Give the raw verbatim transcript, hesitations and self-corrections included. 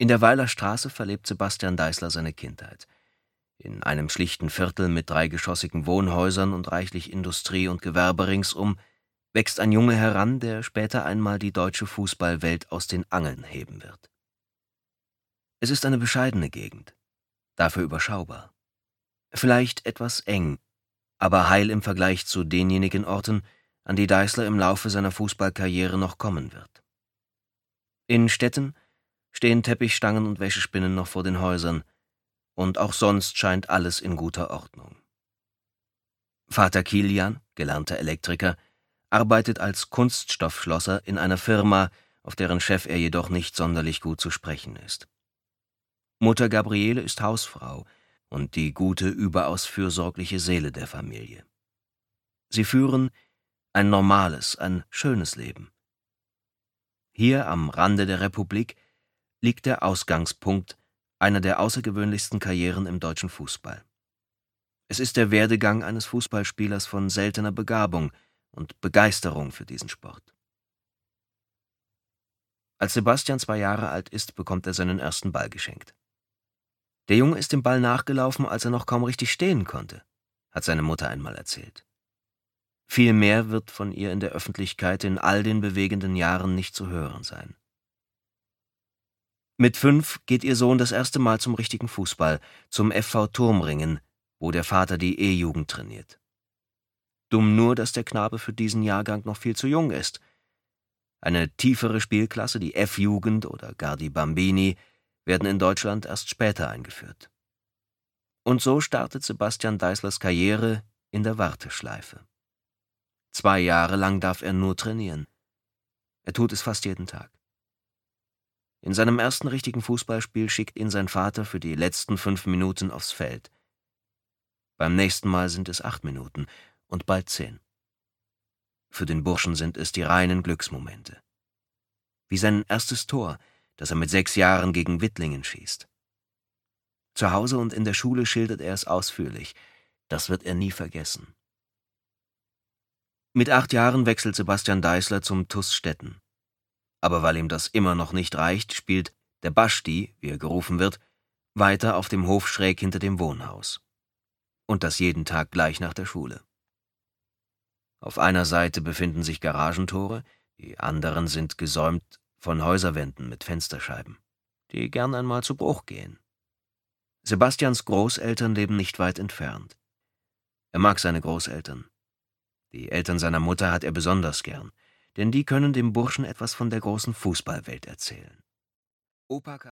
In der Weiler Straße verlebt Sebastian Deißler seine Kindheit. In einem schlichten Viertel mit dreigeschossigen Wohnhäusern und reichlich Industrie und Gewerbe ringsum wächst ein Junge heran, der später einmal die deutsche Fußballwelt aus den Angeln heben wird. Es ist eine bescheidene Gegend, dafür überschaubar. Vielleicht etwas eng, aber heil im Vergleich zu denjenigen Orten, an die Deißler im Laufe seiner Fußballkarriere noch kommen wird. In Städten stehen Teppichstangen und Wäschespinnen noch vor den Häusern, und auch sonst scheint alles in guter Ordnung. Vater Kilian, gelernter Elektriker, arbeitet als Kunststoffschlosser in einer Firma, auf deren Chef er jedoch nicht sonderlich gut zu sprechen ist. Mutter Gabriele ist Hausfrau und die gute, überaus fürsorgliche Seele der Familie. Sie führen ein normales, ein schönes Leben. Hier am Rande der Republik liegt der Ausgangspunkt einer der außergewöhnlichsten Karrieren im deutschen Fußball. Es ist der Werdegang eines Fußballspielers von seltener Begabung und Begeisterung für diesen Sport. Als Sebastian zwei Jahre alt ist, bekommt er seinen ersten Ball geschenkt. Der Junge ist dem Ball nachgelaufen, als er noch kaum richtig stehen konnte, hat seine Mutter einmal erzählt. Viel mehr wird von ihr in der Öffentlichkeit in all den bewegenden Jahren nicht zu hören sein. Mit fünf geht ihr Sohn das erste Mal zum richtigen Fußball, zum F V Turmringen, wo der Vater die E-Jugend trainiert. Dumm nur, dass der Knabe für diesen Jahrgang noch viel zu jung ist. Eine tiefere Spielklasse, die F-Jugend oder gar die Bambini, werden in Deutschland erst später eingeführt. Und so startet Sebastian Deißlers Karriere in der Warteschleife. Zwei Jahre lang darf er nur trainieren. Er tut es fast jeden Tag. In seinem ersten richtigen Fußballspiel schickt ihn sein Vater für die letzten fünf Minuten aufs Feld. Beim nächsten Mal sind es acht Minuten und bald zehn. Für den Burschen sind es die reinen Glücksmomente. Wie sein erstes Tor, das er mit sechs Jahren gegen Wittlingen schießt. Zu Hause und in der Schule schildert er es ausführlich. Das wird er nie vergessen. Mit acht Jahren wechselt Sebastian Deißler zum T U S Stetten. Aber weil ihm das immer noch nicht reicht, spielt der Basti, wie er gerufen wird, weiter auf dem Hof schräg hinter dem Wohnhaus. Und das jeden Tag gleich nach der Schule. Auf einer Seite befinden sich Garagentore, die anderen sind gesäumt von Häuserwänden mit Fensterscheiben, die gern einmal zu Bruch gehen. Sebastians Großeltern leben nicht weit entfernt. Er mag seine Großeltern. Die Eltern seiner Mutter hat er besonders gern, denn die können dem Burschen etwas von der großen Fußballwelt erzählen. Opa